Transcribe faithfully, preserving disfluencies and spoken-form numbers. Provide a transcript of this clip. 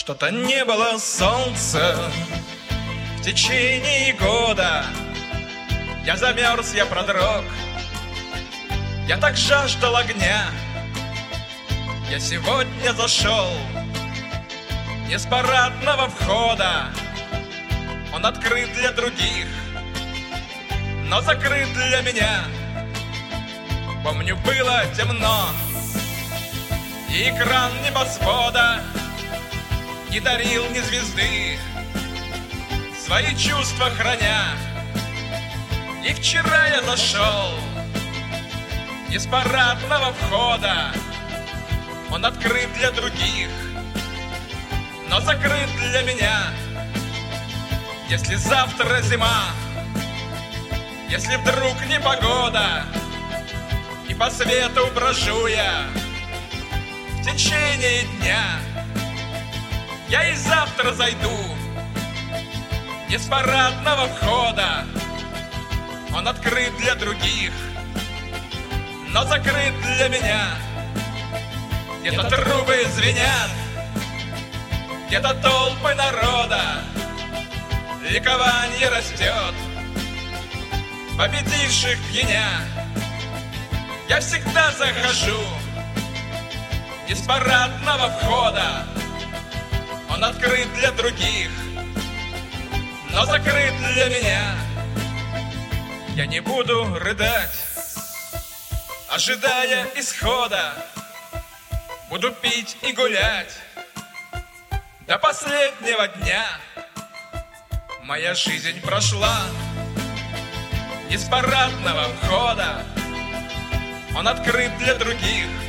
Что-то не было солнца в течение года. Я замерз, я продрог, я так жаждал огня. Я сегодня зашел не с парадного входа, он открыт для других, но закрыт для меня. Помню, было темно, и экран небосвода не дарил ни звезды, свои чувства храня. И вчера я зашел не с парадного входа, он открыт для других, но закрыт для меня. Если завтра зима, если вдруг непогода, и по свету брожу я в течение дня, я и завтра зайду не с парадного входа, он открыт для других, но закрыт для меня. Где-то трубы звенят, где-то толпы народа, ликование растет, победивших пьяня. Я всегда захожу не с парадного входа, он открыт для других, но закрыт для меня. Я не буду рыдать, ожидая исхода, буду пить и гулять до последнего дня. Моя жизнь прошла не с парадного входа, он открыт для других,